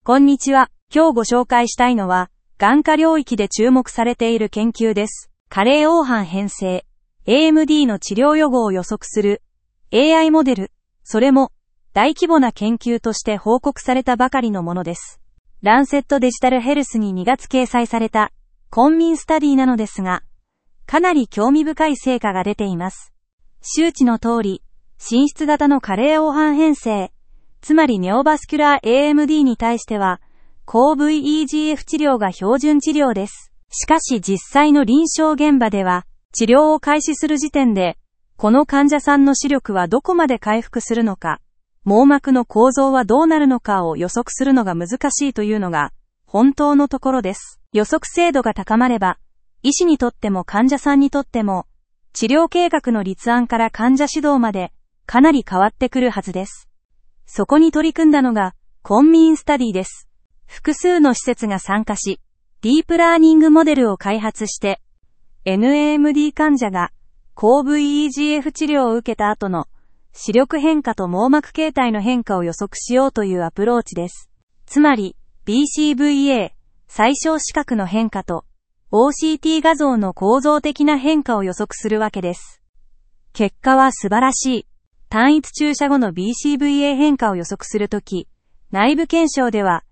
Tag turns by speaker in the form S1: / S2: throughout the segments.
S1: こんにちは。今日ご紹介したいのは、眼科領域で注目されている研究です。加齢黄斑変性、AMD の治療予後を予測する AI モデル、それも大規模な研究として報告されたばかりのものです。ランセットデジタルヘルスに2月掲載されたコンミンスタディなのですが、かなり興味深い成果が出ています。周知の通り、滲出型の加齢黄斑変性、つまりネオバスキュラー AMD に対しては、抗 VEGF 治療が標準治療です。しかし実際の臨床現場では、治療を開始する時点で、この患者さんの視力はどこまで回復するのか、網膜の構造はどうなるのかを予測するのが難しいというのが、本当のところです。予測精度が高まれば、医師にとっても患者さんにとっても、治療計画の立案から患者指導まで、かなり変わってくるはずです。そこに取り組んだのが、コンミンスタディです。複数の施設が参加し、ディープラーニングモデルを開発して、NAMD 患者が、抗 VEGF 治療を受けた後の、視力変化と網膜形態の変化を予測しようというアプローチです。つまり、BCVA、最小視覚の変化と、OCT 画像の構造的な変化を予測するわけです。結果は素晴らしい。単一注射後の BCVA 変化を予測するとき、内部検証では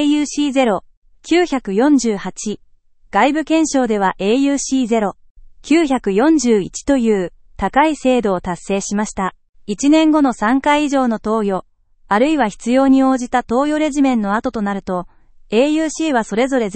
S1: AUC0、948、外部検証では AUC0、941という高い精度を達成しました。1年後の3回以上の投与、あるいは必要に応じた投与レジメンの後となると、AUC はそれぞれ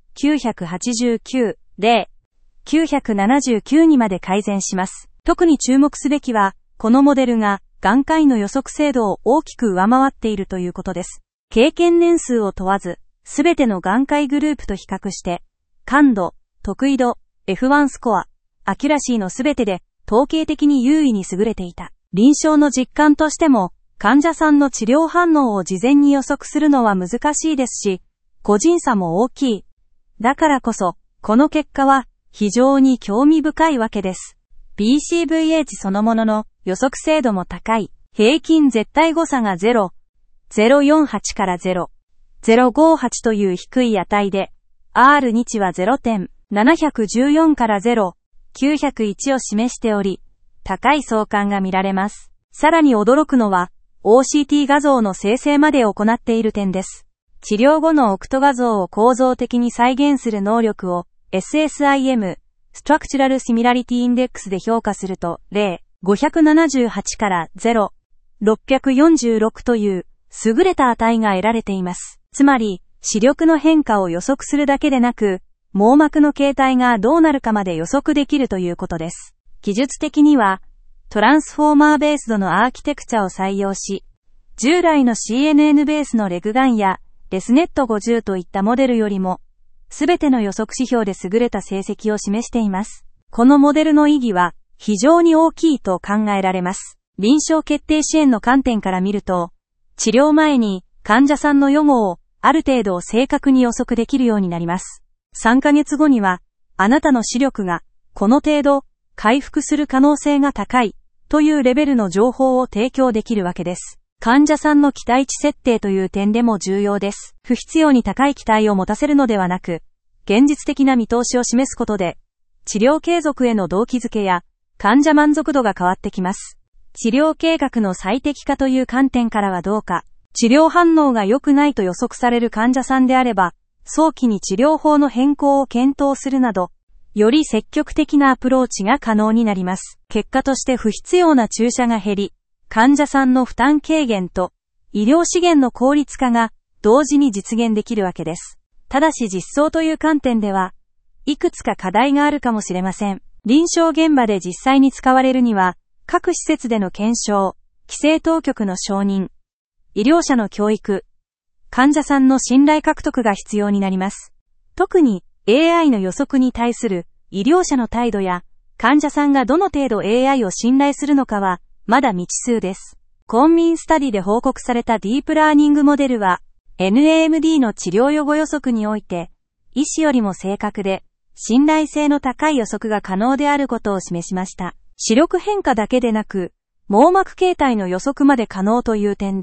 S1: 0、989、0、979にまで改善します。特に注目すべきは、このモデルが眼科医の予測精度を大きく上回っているということです。経験年数を問わず、すべての眼科医グループと比較して、感度、特異度、F1 スコア、アキュラシーのすべてで統計的に優位に優れていた。臨床の実感としても、患者さんの治療反応を事前に予測するのは難しいですし、個人差も大きい。だからこそ、この結果は非常に興味深いわけです。BCVA 値そのものの予測精度も高い。平均絶対誤差が0、048から0、058という低い値で、R 日は 0.714 から0、901を示しており、高い相関が見られます。さらに驚くのは、OCT 画像の生成まで行っている点です。治療後のオクト画像を構造的に再現する能力を SSIM、Structural Similarity Index で評価すると、0、578から0、646という優れた値が得られています。つまり、視力の変化を予測するだけでなく、網膜の形態がどうなるかまで予測できるということです。技術的には、トランスフォーマーベースドのアーキテクチャを採用し、従来の CNN ベースのレグガンやレスネット50といったモデルよりも、すべての予測指標で優れた成績を示しています。このモデルの意義は非常に大きいと考えられます。臨床決定支援の観点から見ると、治療前に患者さんの予後をある程度正確に予測できるようになります。3ヶ月後には、あなたの視力がこの程度回復する可能性が高いというレベルの情報を提供できるわけです。患者さんの期待値設定という点でも重要です。不必要に高い期待を持たせるのではなく、現実的な見通しを示すことで、治療継続への動機づけや患者満足度が変わってきます。治療計画の最適化という観点からはどうか、治療反応が良くないと予測される患者さんであれば、早期に治療法の変更を検討するなど、より積極的なアプローチが可能になります。結果として不必要な注射が減り、患者さんの負担軽減と医療資源の効率化が同時に実現できるわけです。ただし実装という観点では、いくつか課題があるかもしれません。臨床現場で実際に使われるには、各施設での検証、規制当局の承認、医療者の教育、患者さんの信頼獲得が必要になります。特に AI の予測に対する医療者の態度や、患者さんがどの程度 AI を信頼するのかは、まだ未知数です。コンミンスタディで報告されたディープラーニングモデルは、NAMD の治療予後予測において、医師よりも正確で、信頼性の高い予測が可能であることを示しました。視力変化だけでなく、網膜形態の予測まで可能という点で、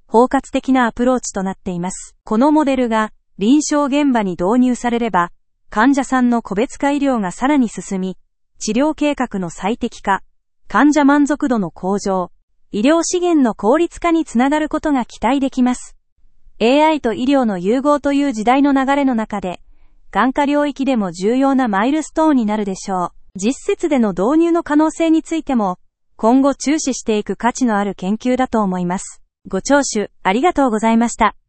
S1: 包括的なアプローチとなっています。このモデルが臨床現場に導入されれば、患者さんの個別化医療がさらに進み、治療計画の最適化、患者満足度の向上、医療資源の効率化につながることが期待できます。AI と医療の融合という時代の流れの中で、眼科領域でも重要なマイルストーンになるでしょう。実説での導入の可能性についても、今後注視していく価値のある研究だと思います。ご聴取ありがとうございました。